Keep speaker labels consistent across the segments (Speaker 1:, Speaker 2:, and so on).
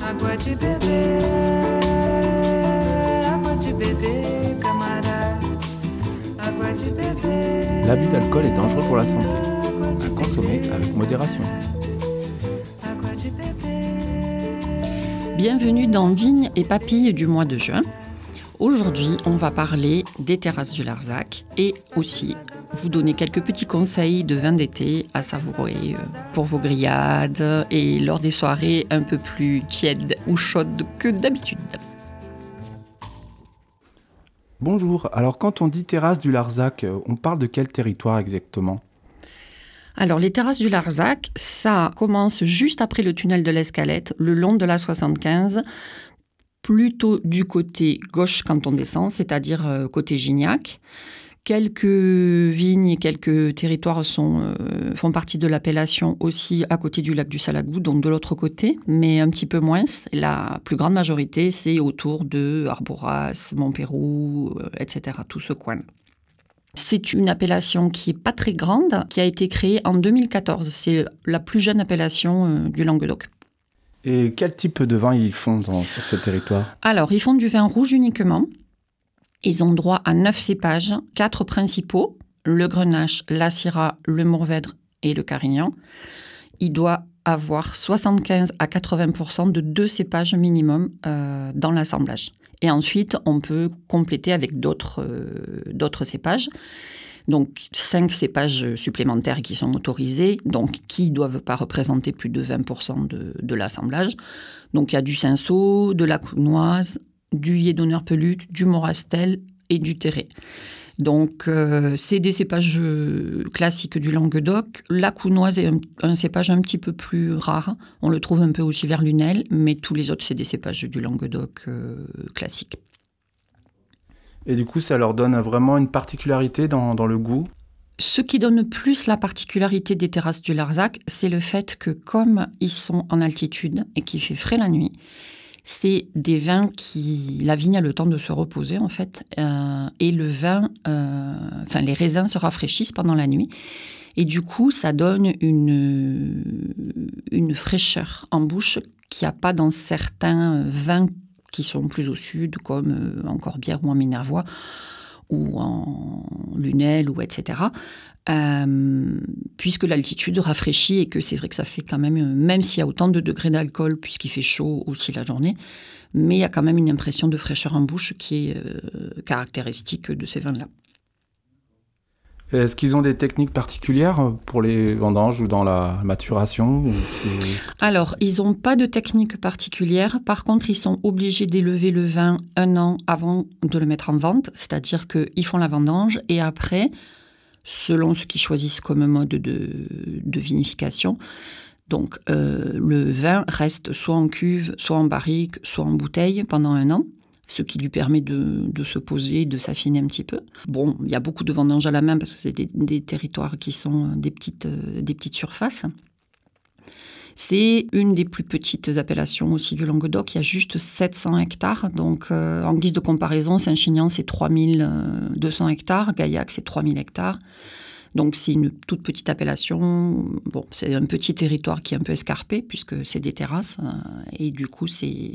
Speaker 1: Água de beber, água de beber, camarade. Água de beber.
Speaker 2: L'abus d'alcool est dangereux pour la santé. À consommer avec modération.
Speaker 1: Água de beber.
Speaker 3: Bienvenue dans Vignes et Papilles du mois de juin. Aujourd'hui, on va parler des terrasses du Larzac et aussi vous donner quelques petits conseils de vin d'été à savourer pour vos grillades et lors des soirées un peu plus tièdes ou chaudes que d'habitude.
Speaker 2: Bonjour, alors quand on dit terrasse du Larzac, on parle de quel territoire exactement ?
Speaker 3: Alors, les terrasses du Larzac, ça commence juste après le tunnel de l'Escalette, le long de la 75, plutôt du côté gauche quand on descend, c'est-à-dire côté Gignac. Quelques vignes et quelques territoires font partie de l'appellation aussi à côté du lac du Salagou, donc de l'autre côté, mais un petit peu moins. La plus grande majorité, c'est autour de Arboras, Montpérou, etc., tout ce coin. C'est une appellation qui n'est pas très grande, qui a été créée en 2014. C'est la plus jeune appellation du Languedoc.
Speaker 2: Et quel type de vin ils font sur ce territoire ?
Speaker 3: Alors, ils font du vin rouge uniquement. Ils ont droit à 9 cépages, 4 principaux, le Grenache, la Syrah, le Mourvèdre et le Carignan. Il doit avoir 75 à 80% de 2 cépages minimum dans l'assemblage. Et ensuite, on peut compléter avec d'autres cépages. Donc, 5 cépages supplémentaires qui sont autorisés, donc qui ne doivent pas représenter plus de 20% de l'assemblage. Donc, il y a du Cinsault, de la Counoise, du Yédonneur Pelut, du Morastel et du Terré. Donc, c'est des cépages classiques du Languedoc. La Counoise est un cépage un petit peu plus rare. On le trouve un peu aussi vers Lunel, mais tous les autres, c'est des cépages du Languedoc classiques.
Speaker 2: Et du coup, ça leur donne vraiment une particularité dans le goût ?
Speaker 3: Ce qui donne plus la particularité des terrasses du Larzac, c'est le fait que comme ils sont en altitude et qu'il fait frais la nuit, c'est des vins qui... La vigne a le temps de se reposer, en fait, et le vin... les raisins se rafraîchissent pendant la nuit. Et du coup, ça donne une fraîcheur en bouche qu'il n'y a pas dans certains vins qui sont plus au sud, comme en Corbière ou en Minervois, ou en Lunel, ou etc., puisque l'altitude rafraîchit et que c'est vrai que ça fait quand même s'il y a autant de degrés d'alcool, puisqu'il fait chaud aussi la journée, mais il y a quand même une impression de fraîcheur en bouche qui est caractéristique de ces vins-là.
Speaker 2: Est-ce qu'ils ont des techniques particulières pour les vendanges ou dans la maturation ?
Speaker 3: Alors, ils n'ont pas de technique particulière. Par contre, ils sont obligés d'élever le vin 1 an avant de le mettre en vente. C'est-à-dire qu'ils font la vendange et après, selon ce qu'ils choisissent comme mode de vinification, donc le vin reste soit en cuve, soit en barrique, soit en bouteille pendant 1 an. Ce qui lui permet de se poser, de s'affiner un petit peu. Bon, il y a beaucoup de vendanges à la main parce que c'est des territoires qui sont des petites surfaces. C'est une des plus petites appellations aussi du Languedoc. Il y a juste 700 hectares. Donc, en guise de comparaison, Saint-Chinian, c'est 3200 hectares. Gaillac, c'est 3000 hectares. Donc, c'est une toute petite appellation. Bon, c'est un petit territoire qui est un peu escarpé puisque c'est des terrasses. Et du coup,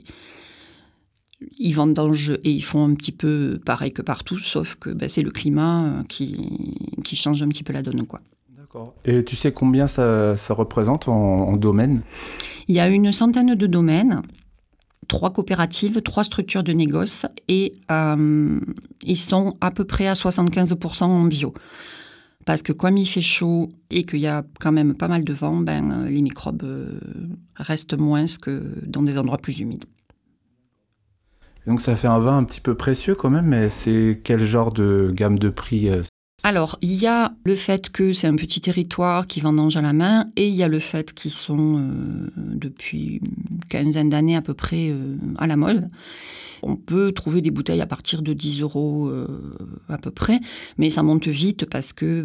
Speaker 3: ils vendangent et ils font un petit peu pareil que partout, sauf que c'est le climat qui change un petit peu la donne, quoi.
Speaker 2: D'accord. Et tu sais combien ça représente en domaines ?
Speaker 3: Il y a une centaine de domaines, 3 coopératives, 3 structures de négoce et ils sont à peu près à 75% en bio. Parce que comme il fait chaud et qu'il y a quand même pas mal de vent, les microbes restent moins que dans des endroits plus humides.
Speaker 2: Donc ça fait un vin un petit peu précieux quand même, mais c'est quel genre de gamme de prix ?
Speaker 3: Alors, il y a le fait que c'est un petit territoire qui vendange à la main et il y a le fait qu'ils sont depuis une quinzaine d'années à peu près à la mode. On peut trouver des bouteilles à partir de 10 € à peu près, mais ça monte vite parce que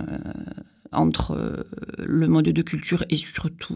Speaker 3: entre le mode de culture et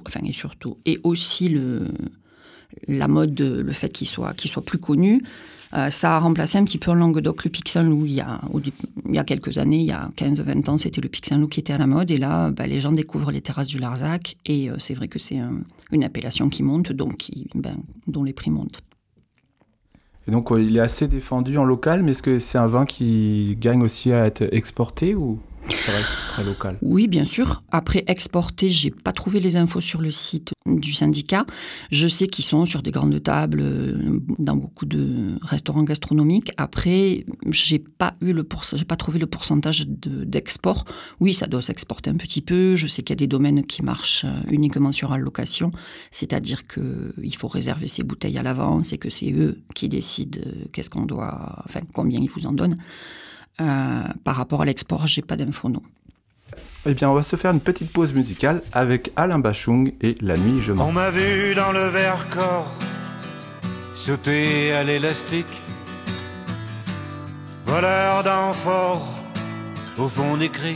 Speaker 3: aussi la mode, le fait qu'il soit plus connu, Ça a remplacé un petit peu en Languedoc le Pic Saint-Loup. Il y a quelques années, il y a 15-20 ans, c'était le Pic Saint-Loup qui était à la mode. Et là, les gens découvrent les terrasses du Larzac. Et c'est vrai que c'est une appellation qui monte, donc dont les prix montent.
Speaker 2: Et donc, il est assez défendu en local, mais est-ce que c'est un vin qui gagne aussi à être exporté ou ça reste très local?
Speaker 3: Oui, bien sûr. Après, exporter, j'ai pas trouvé les infos sur le site du syndicat. Je sais qu'ils sont sur des grandes tables dans beaucoup de restaurants gastronomiques. Après, j'ai pas trouvé le pourcentage d'export. Oui, ça doit s'exporter un petit peu. Je sais qu'il y a des domaines qui marchent uniquement sur allocation, c'est-à-dire qu'il faut réserver ses bouteilles à l'avance et que c'est eux qui décident combien ils vous en donnent. Par rapport à l'export, j'ai pas d'infos, non.
Speaker 2: Eh bien, on va se faire une petite pause musicale avec Alain Bachung et La nuit je mens.
Speaker 4: On m'a vu dans le Vercors sauter à l'élastique, voleur d'amphores au fond des criques.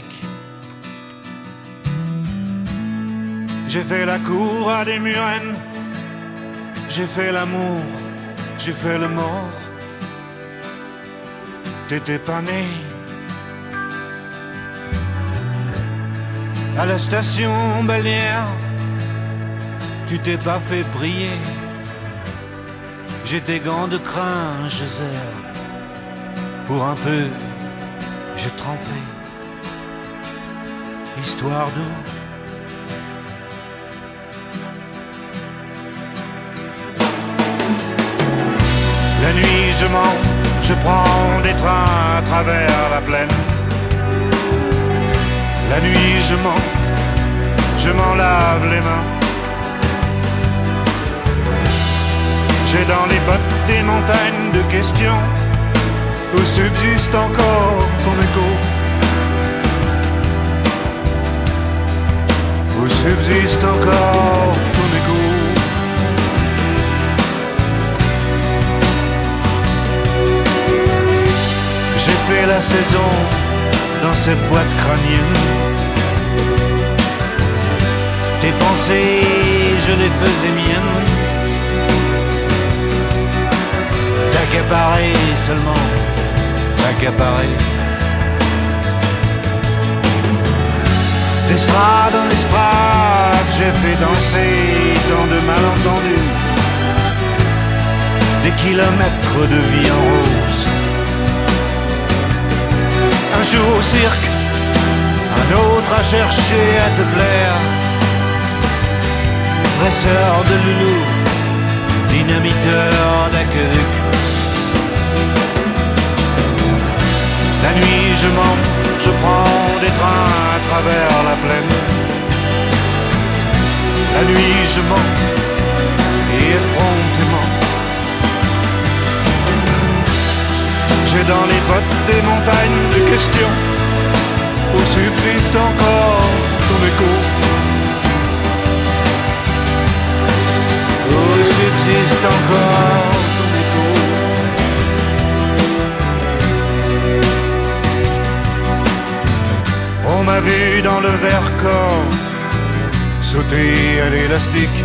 Speaker 4: J'ai fait la cour à des murennes, j'ai fait l'amour, j'ai fait le mort. T'étais pas né. À la station balnéaire, tu t'es pas fait briller. J'ai tes gants de crin, je serre. Pour un peu, j'ai trempé. Histoire d'eau. La nuit je mens, je prends des trains à travers la plaine. La nuit je mens, je m'en lave les mains. J'ai dans les bottes des montagnes de questions où subsiste encore ton écho. Où subsiste encore ton écho. J'ai fait la saison dans cette boîte crânienne. Tes pensées, je les faisais miennes. T'accaparer seulement, t'accaparer. D'estrade en estrade, j'ai fait danser tant de malentendus. Des kilomètres de vie en rose. Un jour au cirque, un autre à chercher à te plaire. Dresseur de loulou, dynamiteur d'aqueduc. La nuit je mens, je prends des trains à travers la plaine. La nuit je mens, et effrontément. J'ai dans les bottes des montagnes de questions où subsiste encore ton écho. Où subsiste encore ton écho. On m'a vu dans le Vercors sauter à l'élastique,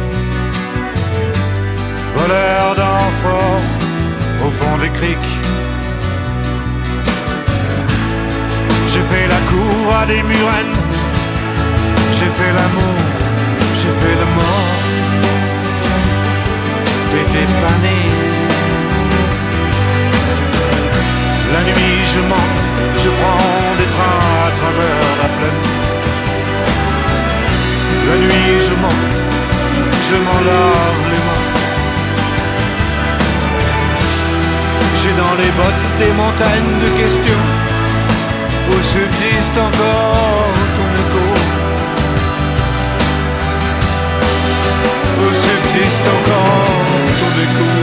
Speaker 4: voleur d'amphores au fond des criques. J'ai fait la cour à des murennes, j'ai fait l'amour, j'ai fait le mort. T'étais pas né. La nuit je mens, je prends des trains à travers la plaine. La nuit je mens, je m'en lave les mains. J'ai dans les bottes des montagnes de questions où subsiste encore ton écho. Où subsiste encore ton écho.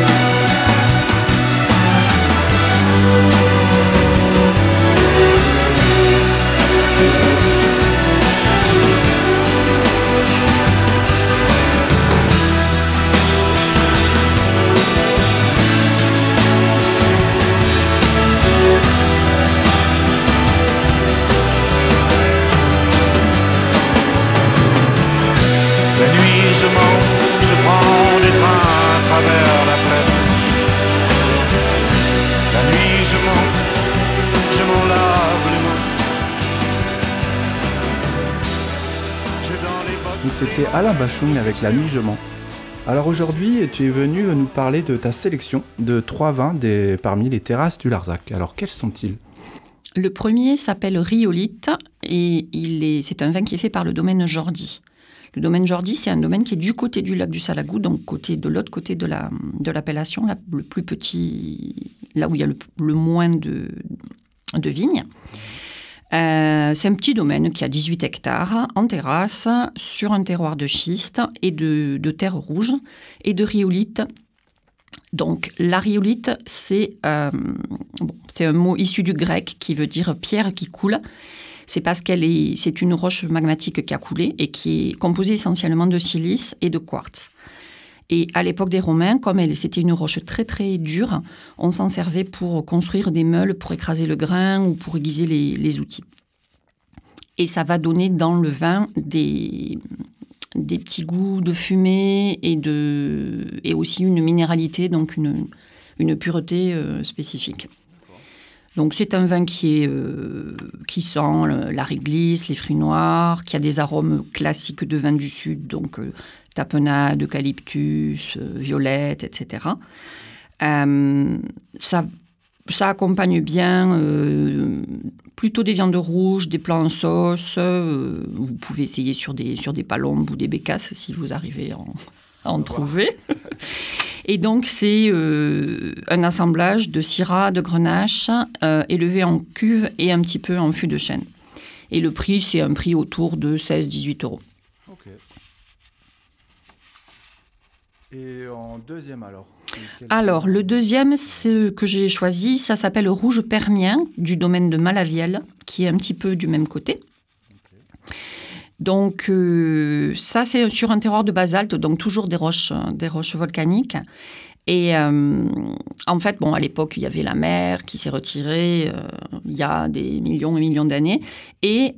Speaker 4: Je mens, je prends des
Speaker 2: c'était Alain Bachung avec La Nuit je mens. Alors aujourd'hui, tu es venu nous parler de ta sélection de 3 vins parmi les terrasses du Larzac. Alors quels sont-ils ?
Speaker 3: Le premier s'appelle Riolite et c'est un vin qui est fait par le domaine Jordi. Le domaine Jordi, c'est un domaine qui est du côté du lac du Salagou, donc de l'autre côté de l'appellation, le plus petit, là où il y a le moins de vignes. C'est un petit domaine qui a 18 hectares en terrasse, sur un terroir de schiste et de terre rouge et de riolite. Donc la riolite, c'est un mot issu du grec qui veut dire pierre qui coule. C'est parce c'est une roche magmatique qui a coulé et qui est composée essentiellement de silice et de quartz. Et à l'époque des Romains, comme c'était une roche très très dure, on s'en servait pour construire des meules, pour écraser le grain ou pour aiguiser les outils. Et ça va donner dans le vin des petits goûts de fumée et aussi une minéralité, donc une pureté spécifique. Donc c'est un vin qui sent la réglisse, les fruits noirs, qui a des arômes classiques de vin du Sud, donc tapenade, eucalyptus, violette, etc. Ça accompagne bien plutôt des viandes rouges, des plats en sauce. Vous pouvez essayer sur des palombes ou des bécasses si vous arrivez à en trouver. Et donc, c'est un assemblage de syrah, de grenache, élevé en cuve et un petit peu en fût de chêne. Et le prix, c'est un prix autour de 16-18 €.
Speaker 2: Ok. Et en deuxième alors ?
Speaker 3: Alors, le deuxième, ce que j'ai choisi, ça s'appelle Rouge Permien, du domaine de Malavielle, qui est un petit peu du même côté. Okay. Donc, ça, c'est sur un terroir de basalte, donc toujours des roches volcaniques. Et en fait, à l'époque, il y avait la mer qui s'est retirée il y a des millions et millions d'années. Et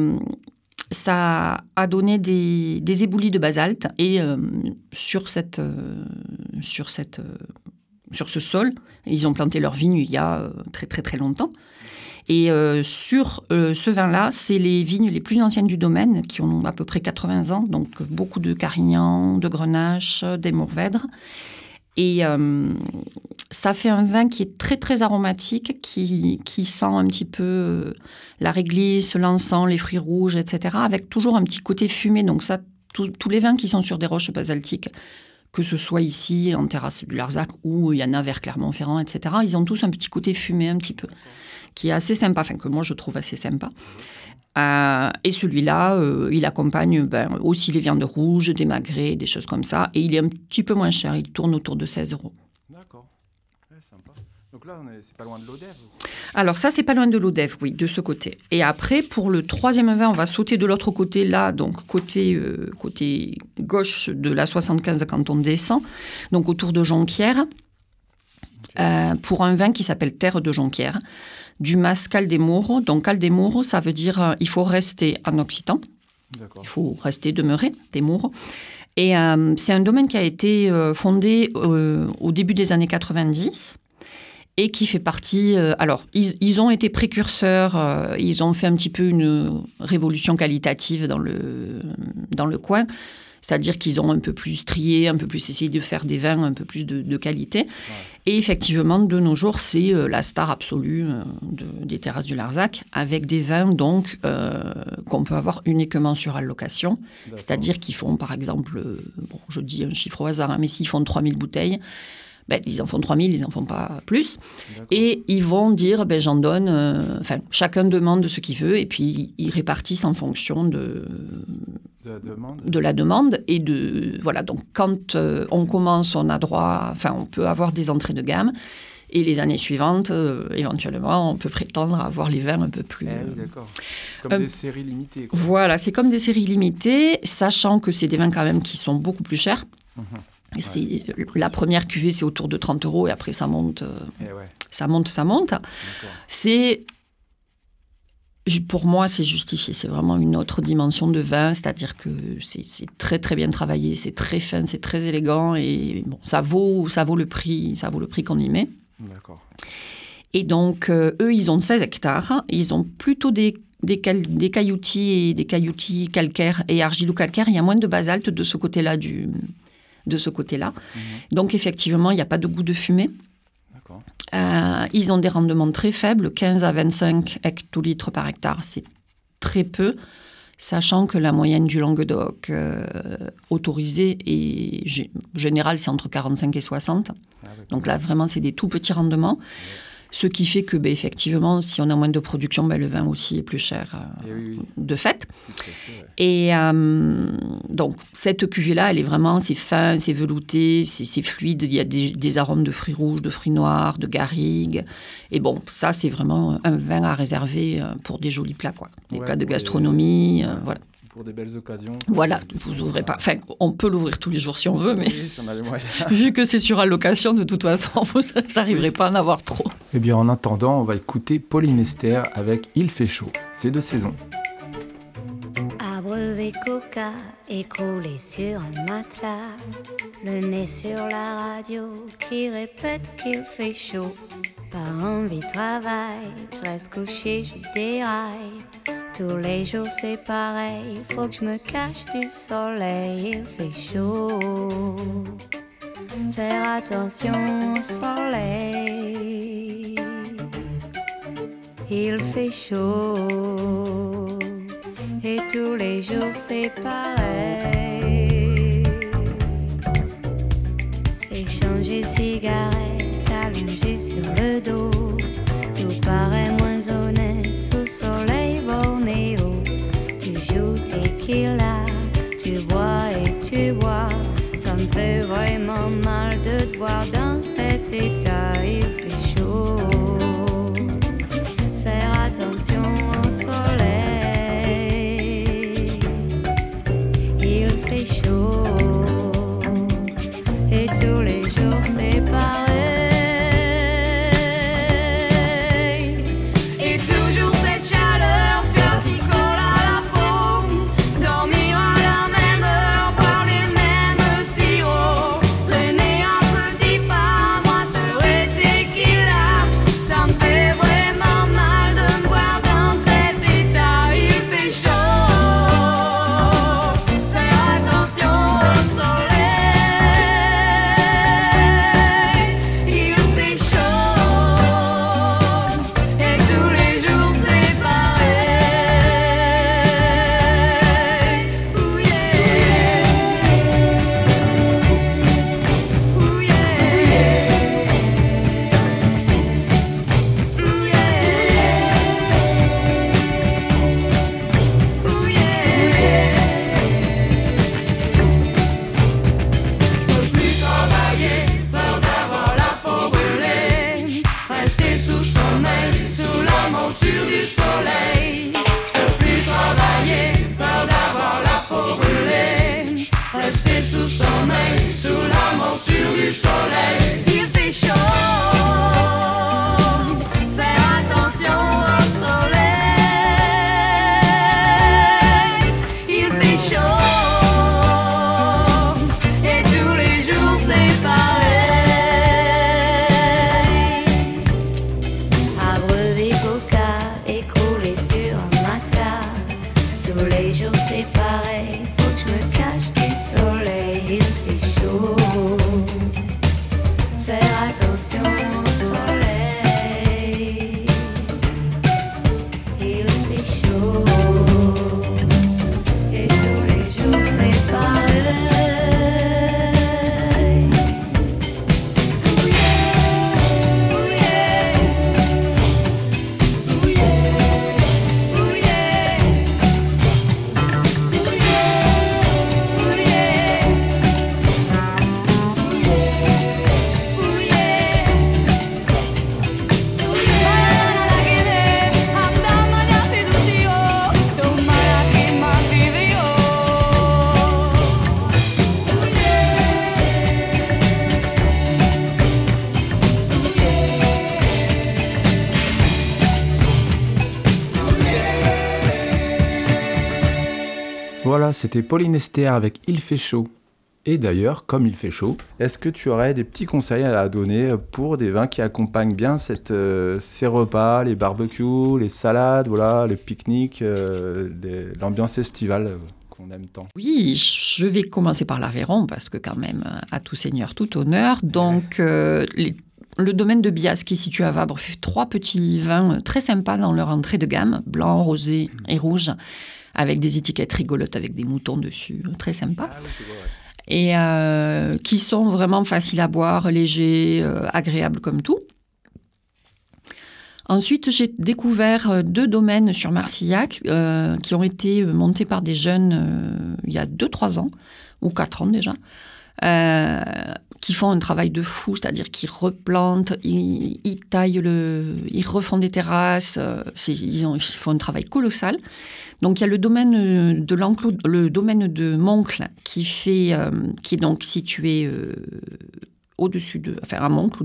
Speaker 3: ça a donné des éboulis de basalte. Et sur ce sol, ils ont planté leurs vignes il y a très, très, très longtemps. Et sur ce vin-là, c'est les vignes les plus anciennes du domaine, qui ont à peu près 80 ans, donc beaucoup de Carignan, de Grenache, des Mourvèdres. Et ça fait un vin qui est très, très aromatique, qui sent un petit peu la réglisse, l'encens, les fruits rouges, etc., avec toujours un petit côté fumé. Donc ça, tous les vins qui sont sur des roches basaltiques, que ce soit ici, en terrasse du Larzac, ou il y en a vers Clermont-Ferrand, etc., ils ont tous un petit côté fumé un petit peu, qui est assez sympa, que moi je trouve assez sympa. Et celui-là, il accompagne aussi les viandes rouges, des magrets, des choses comme ça, et il est un petit peu moins cher, il tourne autour de 16 €.
Speaker 2: D'accord, ouais, sympa. Donc là, c'est pas loin de l'Odève.
Speaker 3: Alors ça, c'est pas loin de l'Odève, oui, de ce côté. Et après, pour le troisième vin, on va sauter de l'autre côté, là, donc côté gauche de la 75 quand on descend, donc autour de Jonquière, pour un vin qui s'appelle Terre de Jonquière, du mas Caldemuro. Donc Caldemuro, ça veut dire il faut rester en occitan. D'accord. Il faut rester, demeurer, Demuro. Et c'est un domaine qui a été fondé au début des années 90 et qui fait partie... alors, ils ont été précurseurs, ils ont fait un petit peu une révolution qualitative dans le coin. C'est-à-dire qu'ils ont un peu plus trié, un peu plus essayé de faire des vins un peu plus de qualité. Ouais. Et effectivement, de nos jours, c'est la star absolue des terrasses du Larzac, avec des vins donc qu'on peut avoir uniquement sur allocation. D'accord. C'est-à-dire qu'ils font, par exemple, je dis un chiffre au hasard, mais s'ils font 3000 bouteilles, ils en font 3000, ils n'en font pas plus. D'accord. Et ils vont dire, j'en donne... chacun demande ce qu'il veut, et puis ils répartissent en fonction de la demande. Et voilà, donc quand on commence, on a droit... on peut avoir des entrées de gamme. Et les années suivantes, éventuellement, on peut prétendre avoir les vins un peu plus...
Speaker 2: oui, d'accord. C'est comme des séries limitées, quoi.
Speaker 3: Voilà, c'est comme des séries limitées, sachant que c'est des vins quand même qui sont beaucoup plus chers. Mmh. La première cuvée, c'est autour de 30 € et après, ça monte. Ça monte. Pour moi, c'est justifié. C'est vraiment une autre dimension de vin, c'est-à-dire que c'est très, très bien travaillé, c'est très fin, c'est très élégant et ça vaut le prix qu'on y met.
Speaker 2: D'accord.
Speaker 3: Et donc, eux, ils ont 16 hectares. Ils ont plutôt des des cailloutis et des cailloutis calcaires et argilo-calcaires, il y a moins de basalte de ce côté-là. Donc, effectivement, il n'y a pas de goût de fumée.
Speaker 2: D'accord.
Speaker 3: Ils ont des rendements très faibles, 15 à 25 hectolitres par hectare, c'est très peu, sachant que la moyenne du Languedoc autorisée et générale, c'est entre 45 et 60. Donc là, vraiment, c'est des tout petits rendements. Ce qui fait que, effectivement, si on a moins de production, le vin aussi est plus cher de fait. Et donc, cette cuvée-là, elle est vraiment, c'est fin, c'est velouté, c'est fluide. Il y a des arômes de fruits rouges, de fruits noirs, de garrigues. Et bon, ça, c'est vraiment un vin à réserver pour des jolis plats, quoi. Des plats de gastronomie, voilà.
Speaker 2: Pour des belles occasions.
Speaker 3: Voilà, vous ouvrez pas. Enfin, on peut l'ouvrir tous les jours si on veut, mais
Speaker 2: si on a les moyens.
Speaker 3: Vu que c'est sur allocation, de toute façon, vous n'arriverez pas à en avoir trop.
Speaker 2: Eh bien, en attendant, on va écouter Pauline Esther avec Il fait chaud. C'est de saison.
Speaker 5: Abreuvé coca, écroulé sur un matelas, le nez sur la radio qui répète qu'il fait chaud. Pas envie de travail, je reste couché, je déraille. Tous les jours c'est pareil, faut que je me cache du soleil, il fait chaud. Faire attention au soleil, il fait chaud. Et tous les jours c'est pareil. Échanger cigarettes allongées sur le dos, tout paraît moins honnête sous soleil bornéo. Tu joues tequila, tu bois et tu bois. Ça me fait vraiment mal de te voir dans cet état. Il fait chaud. Faire attention au soleil, il fait chaud. Et tous les jours c'est pareil.
Speaker 2: Voilà, c'était Pauline Esther avec Il fait chaud. Et d'ailleurs, comme il fait chaud, est-ce que tu aurais des petits conseils à donner pour des vins qui accompagnent bien ces repas, les barbecues, les salades, voilà, les pique-niques, l'ambiance estivale qu'on aime tant?
Speaker 3: Oui, je vais commencer par l'Aveyron, parce que quand même, à tout seigneur, tout honneur. Donc, le domaine de Bias, qui est situé à Vabre, fait 3 petits vins très sympas dans leur entrée de gamme, blanc, rosé et rouge, avec des étiquettes rigolotes, avec des moutons dessus, très sympa.
Speaker 2: Ah oui, je vois, ouais.
Speaker 3: Et qui sont vraiment faciles à boire, légers, agréables comme tout. Ensuite, j'ai découvert 2 domaines sur Marcillac qui ont été montés par des jeunes il y a 2-3 ans, ou 4 ans déjà, qui font un travail de fou, c'est-à-dire qu'ils replantent, ils taillent, ils refont des terrasses, ils font un travail colossal. Donc il y a le domaine de l'enclos, le domaine de Moncle qui est donc situé à Moncle,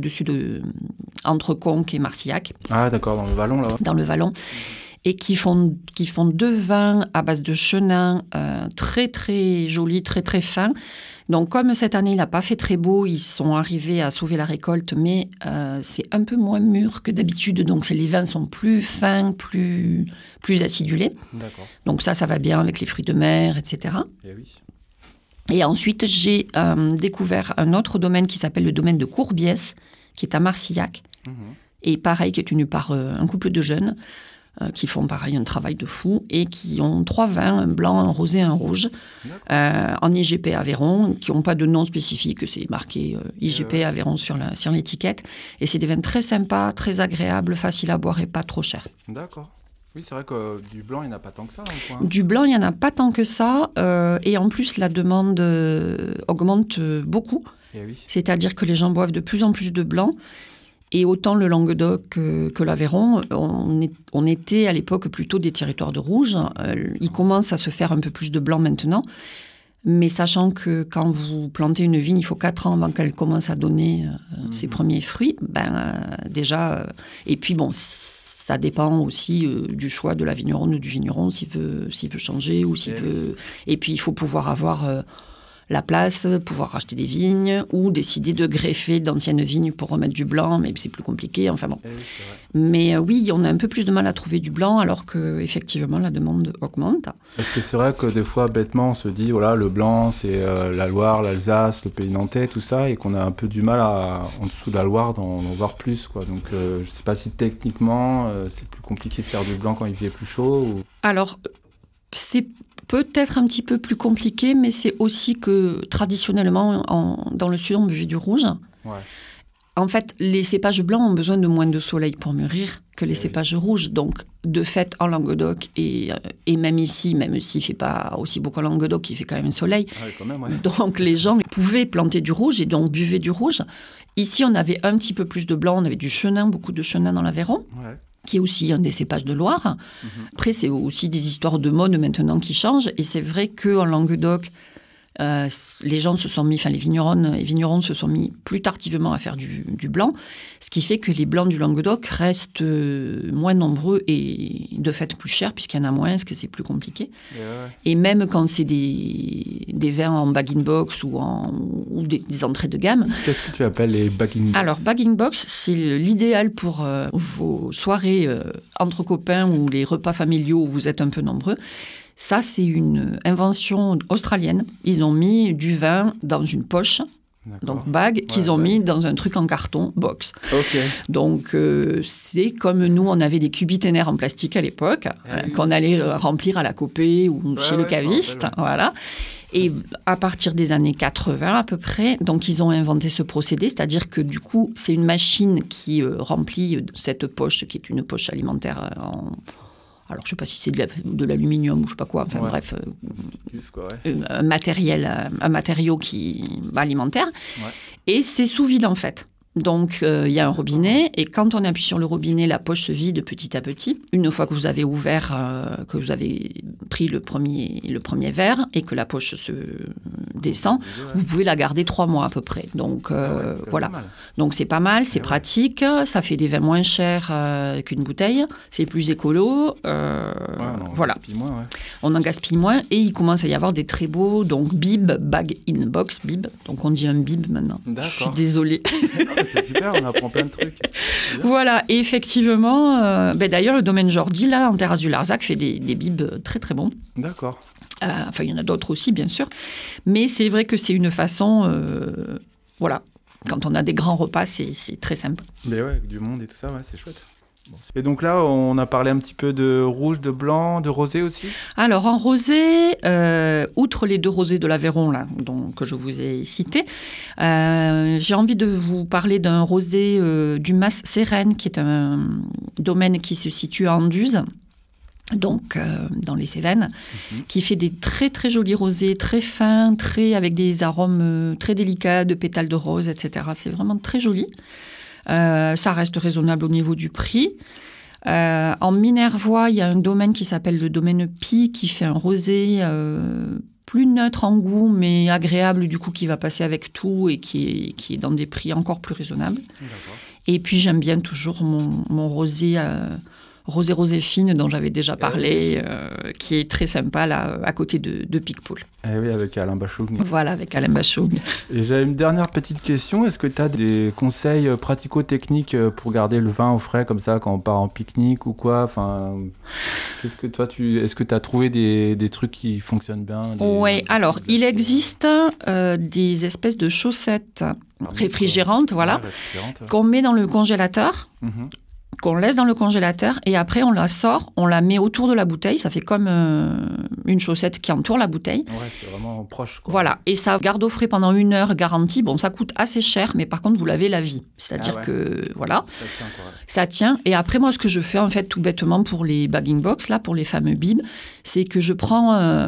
Speaker 3: entre Conques et Marcillac.
Speaker 2: Ah d'accord, dans le Vallon là.
Speaker 3: Dans le Vallon. Et qui font 2 vins à base de chenin très très jolis, très très fins. Donc comme cette année il n'a pas fait très beau, ils sont arrivés à sauver la récolte, mais c'est un peu moins mûr que d'habitude, donc les vins sont plus fins, plus acidulés.
Speaker 2: D'accord.
Speaker 3: Donc ça va bien avec les fruits de mer, etc.
Speaker 2: Et oui.
Speaker 3: Et ensuite j'ai découvert un autre domaine qui s'appelle le domaine de Courbiès, qui est à Marcillac, et pareil, qui est tenu par un couple de jeunes, qui font pareil un travail de fou et qui ont 3 vins, un blanc, un rosé, un rouge, en IGP Aveyron, qui n'ont pas de nom spécifique, c'est marqué IGP Aveyron sur l'étiquette. Et c'est des vins très sympas, très agréables, faciles à boire et pas trop chers.
Speaker 2: D'accord. Oui, c'est vrai que du blanc, il n'y en a pas tant que ça dans le coin.
Speaker 3: Du blanc, il n'y en a pas tant que ça. Et en plus, la demande augmente beaucoup.
Speaker 2: Et oui.
Speaker 3: C'est-à-dire que les gens boivent de plus en plus de blanc. Et autant le Languedoc que l'Aveyron, on était à l'époque plutôt des territoires de rouge. Il commence à se faire un peu plus de blanc maintenant. Mais sachant que quand vous plantez une vigne, il faut 4 ans avant qu'elle commence à donner ses premiers fruits. Déjà, et puis bon, ça dépend aussi du choix de la vigneronne ou du vigneron, s'il veut changer ou s'il veut... Et puis il faut pouvoir avoir... la place, pouvoir racheter des vignes ou décider de greffer d'anciennes vignes pour remettre du blanc, mais c'est plus compliqué, enfin bon.
Speaker 2: Oui, c'est vrai.
Speaker 3: Mais oui, on a un peu plus de mal à trouver du blanc alors qu'effectivement la demande augmente.
Speaker 2: Parce que c'est vrai que des fois, bêtement, on se dit, voilà, le blanc, c'est la Loire, l'Alsace, le Pays nantais, tout ça, et qu'on a un peu du mal en dessous de la Loire d'en voir plus, quoi. Donc je ne sais pas si techniquement, c'est plus compliqué de faire du blanc quand il fait plus chaud ou...
Speaker 3: Alors, c'est peut-être un petit peu plus compliqué, mais c'est aussi que traditionnellement, dans le sud, on buvait du rouge.
Speaker 2: Ouais.
Speaker 3: En fait, les cépages blancs ont besoin de moins de soleil pour mûrir que les cépages rouges. Donc, de fait, en Languedoc, et même ici, même s'il ne fait pas aussi beau qu'en Languedoc, il fait quand même soleil.
Speaker 2: Ah oui, quand même, ouais.
Speaker 3: Donc, les gens pouvaient planter du rouge et donc buvaient du rouge. Ici, on avait un petit peu plus de blanc. On avait du chenin, beaucoup de chenin dans l'Aveyron. Ouais. Qui est aussi un des cépages de Loire. Après, c'est aussi des histoires de mode maintenant qui changent. Et c'est vrai qu'en Languedoc, les gens se sont mis, enfin les vigneronnes et vignerons se sont mis plus tardivement à faire du blanc, ce qui fait que les blancs du Languedoc restent moins nombreux et de fait plus chers puisqu'il y en a moins, parce que c'est plus compliqué. Et même quand c'est des vins en bag-in-box ou des entrées de gamme.
Speaker 2: Qu'est-ce que tu appelles les bag-in-box ?
Speaker 3: Alors, bag-in-box, c'est l'idéal pour vos soirées entre copains ou les repas familiaux où vous êtes un peu nombreux. Ça, c'est une invention australienne. Ils ont mis du vin dans une poche, donc bag, qu'ils ont mis dans un truc en carton, box.
Speaker 2: Okay.
Speaker 3: Donc, c'est comme nous, on avait des cubitaires en plastique à l'époque, qu'on allait remplir à la copée ou chez le caviste. Voilà. Et à partir des années 80 à peu près, donc ils ont inventé ce procédé, c'est-à-dire que du coup, c'est une machine qui remplit cette poche, qui est une poche alimentaire alors, je ne sais pas si c'est de l'aluminium ou je ne sais pas quoi, enfin bref, un matériau alimentaire. Ouais. Et c'est sous vide, en fait. Donc, il y a un robinet et quand on appuie sur le robinet, la poche se vide petit à petit. Une fois que vous avez ouvert, que vous avez pris le premier verre et que la poche se descend, vous pouvez la garder 3 mois à peu près. Donc, voilà. Donc, c'est pas mal, c'est pratique. Ça fait des vins moins chers qu'une bouteille. C'est plus écolo. Voilà. On en gaspille moins et il commence à y avoir des très beaux, donc bib, bag in box, bib. Donc, on dit un bib maintenant.
Speaker 2: D'accord.
Speaker 3: Je suis désolée.
Speaker 2: C'est super, on apprend plein de trucs.
Speaker 3: Voilà, et effectivement, d'ailleurs, le domaine Jordi, là, en terrasse du Larzac, fait des bibs très très bons.
Speaker 2: D'accord.
Speaker 3: Enfin, il y en a d'autres aussi, bien sûr. Mais c'est vrai que c'est une façon, voilà, quand on a des grands repas, c'est très sympa.
Speaker 2: Mais ouais, avec du monde et tout ça, ouais, c'est chouette. Bon. Et donc là, on a parlé un petit peu de rouge, de blanc, de rosé aussi.
Speaker 3: Alors en rosé, outre les 2 rosés de l'Aveyron là, que je vous ai cités, j'ai envie de vous parler d'un rosé du Mas Sérène, qui est un domaine qui se situe à Anduze, donc dans les Cévennes, qui fait des très très jolis rosés, très fins, avec des arômes très délicats, de pétales de rose, etc. C'est vraiment très joli. Ça reste raisonnable au niveau du prix. En Minervois, il y a un domaine qui s'appelle le domaine Pi, qui fait un rosé plus neutre en goût, mais agréable, du coup, qui va passer avec tout et qui est dans des prix encore plus raisonnables. D'accord. Et puis, j'aime bien toujours mon rosé... Rosé fine, dont j'avais déjà parlé, qui est très sympa, là, à côté de Picpoul.
Speaker 2: Eh oui, avec Alain Bachung.
Speaker 3: Voilà, avec Alain Bachung.
Speaker 2: Et j'avais une dernière petite question. Est-ce que tu as des conseils pratico-techniques pour garder le vin au frais, comme ça, quand on part en pique-nique ou quoi? Enfin, qu'est-ce que toi, est-ce que tu as trouvé des trucs qui fonctionnent bien?
Speaker 3: Oui, alors, il existe des espèces de chaussettes réfrigérantes, voilà, qu'on met dans le congélateur. Qu'on laisse dans le congélateur et après on la sort, on la met autour de la bouteille, ça fait comme une chaussette qui entoure la bouteille.
Speaker 2: Ouais, c'est vraiment proche, quoi.
Speaker 3: Voilà, et ça garde au frais pendant 1 heure garantie. Bon, ça coûte assez cher, mais par contre vous l'avez la vie. C'est-à-dire que, voilà,
Speaker 2: ça tient, quoi.
Speaker 3: Ça tient. Et après moi, ce que je fais en fait tout bêtement pour les bagging box, là, pour les fameux bibs, c'est que je prends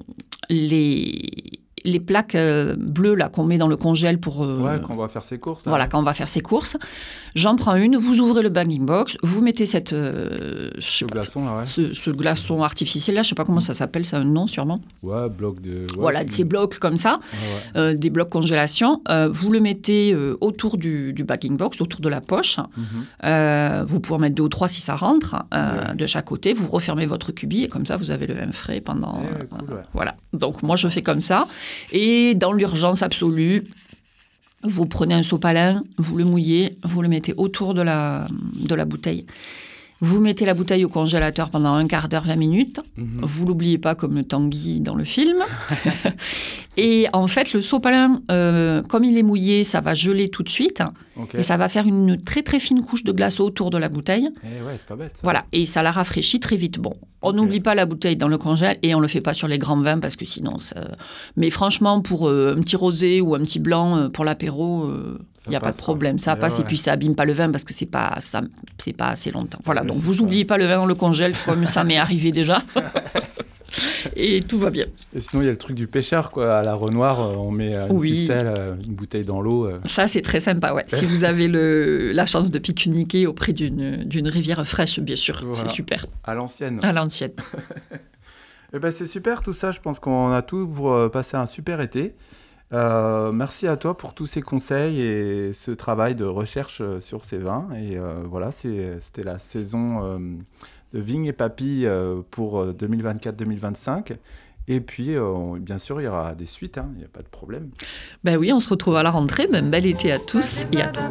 Speaker 3: les plaques bleues là qu'on met dans le congèle pour...
Speaker 2: quand on va faire ses courses. Là,
Speaker 3: voilà, quand on va faire ses courses. J'en prends une, vous ouvrez le bagging box, vous mettez ce
Speaker 2: glaçon là, ouais.
Speaker 3: Ce glaçon artificiel là, je sais pas comment ça s'appelle, ça a un nom sûrement.
Speaker 2: Ouais, bloc de... Ouais,
Speaker 3: voilà, ces blocs comme ça, des blocs congélation. Vous le mettez autour du bagging box, autour de la poche. Vous pouvez en mettre 2 ou 3 si ça rentre, de chaque côté. Vous refermez votre cubi et comme ça, vous avez le vin frais pendant...
Speaker 2: cool,
Speaker 3: voilà. Donc moi, je fais comme ça. Et dans l'urgence absolue, vous prenez un sopalin, vous le mouillez, vous le mettez autour de la bouteille. Vous mettez la bouteille au congélateur pendant 1 quart d'heure, 20 minutes. Vous l'oubliez pas comme Tanguy dans le film. Et en fait, le sopalin, comme il est mouillé, ça va geler tout de suite. Okay. Et ça va faire une très très fine couche de glace autour de la bouteille.
Speaker 2: Et ouais, c'est pas bête, ça.
Speaker 3: Voilà, et ça la rafraîchit très vite. Bon, on n'oublie pas la bouteille dans le congèle et on le fait pas sur les grands vins parce que sinon ça... Mais franchement, pour un petit rosé ou un petit blanc pour l'apéro... il n'y a pas de problème, ça passe et puis ça abîme pas le vin parce que c'est pas assez longtemps. Voilà, donc vous n'oubliez pas le vin dans le congèle comme ça m'est arrivé déjà. Et tout va bien.
Speaker 2: Et sinon, il y a le truc du pêcheur, quoi. À la Renoir, on met une ficelle, une bouteille dans l'eau.
Speaker 3: Ça, c'est très sympa, ouais. Si vous avez la chance de pique-niquer auprès d'une rivière fraîche, bien sûr, c'est super.
Speaker 2: À l'ancienne.
Speaker 3: À l'ancienne.
Speaker 2: Eh ben, c'est super tout ça. Je pense qu'on a tout pour passer un super été. Merci à toi pour tous ces conseils et ce travail de recherche sur ces vins. Et voilà, c'était la saison de Vignes et Papilles pour 2024-2025. Et puis, bien sûr, il y aura des suites, il n'y a pas de problème.
Speaker 3: Ben oui, on se retrouve à la rentrée. Ben, bel été à tous et à tous.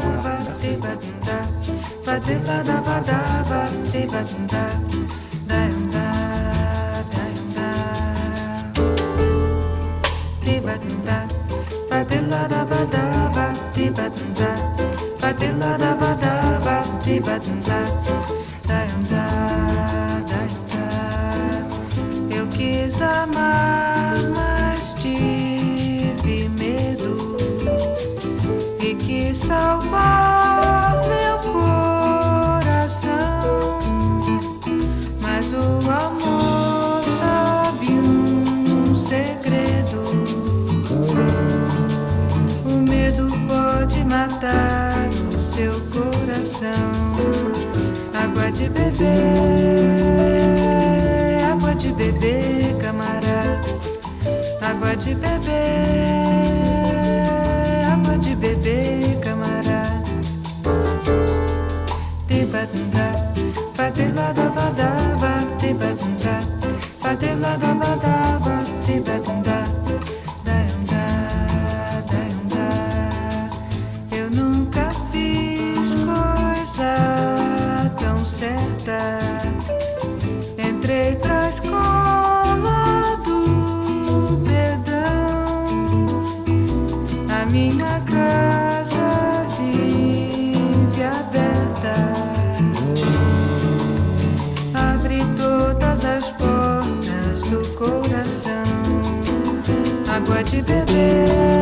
Speaker 1: Eu quis amar, mas tive medo e quis salvar meu coração, mas o amor sabe segredo. O medo pode matar. coração. Água de beber, camarada. Água de beber, camarada. Te batunda, bate lá da badaba, te batunda, bate lá da badaba, te batunda. Eu nunca fiz coisa tão certa. Entrei pra escola do perdão. A minha casa vive aberta. Abre todas as portas do coração. Água de beber.